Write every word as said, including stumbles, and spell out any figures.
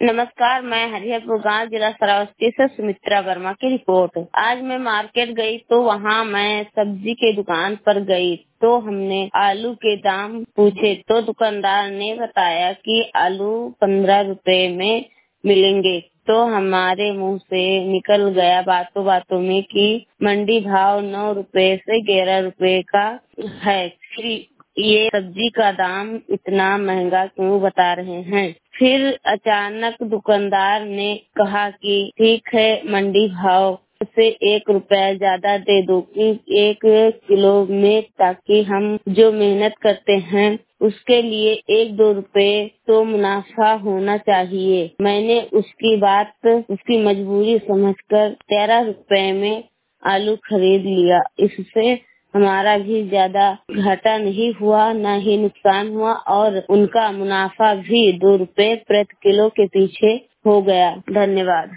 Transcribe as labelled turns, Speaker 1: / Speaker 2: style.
Speaker 1: नमस्कार, मैं हरिहरपुर गांव जिला श्रावस्ती से सुमित्रा वर्मा की रिपोर्ट। आज मैं मार्केट गई तो वहां मैं सब्जी के दुकान पर गई तो हमने आलू के दाम पूछे तो दुकानदार ने बताया कि आलू पंद्रह रुपए में मिलेंगे। तो हमारे मुंह से निकल गया बातों बातों में कि मंडी भाव नौ रुपए से ग्यारह रुपए का है। फिर ये सब्जी का दाम इतना महंगा क्यों बता रहे हैं? फिर अचानक दुकानदार ने कहा कि ठीक है, मंडी भाव से एक रुपया ज्यादा दे दो एक किलो में, ताकि हम जो मेहनत करते हैं उसके लिए एक दो रुपए तो मुनाफा होना चाहिए। मैंने उसकी बात उसकी मजबूरी समझकर तेरह रुपए में आलू खरीद लिया। इससे हमारा भी ज्यादा घाटा नहीं हुआ, न ही नुकसान हुआ और उनका मुनाफा भी दो रुपए प्रति किलो के पीछे हो गया। धन्यवाद।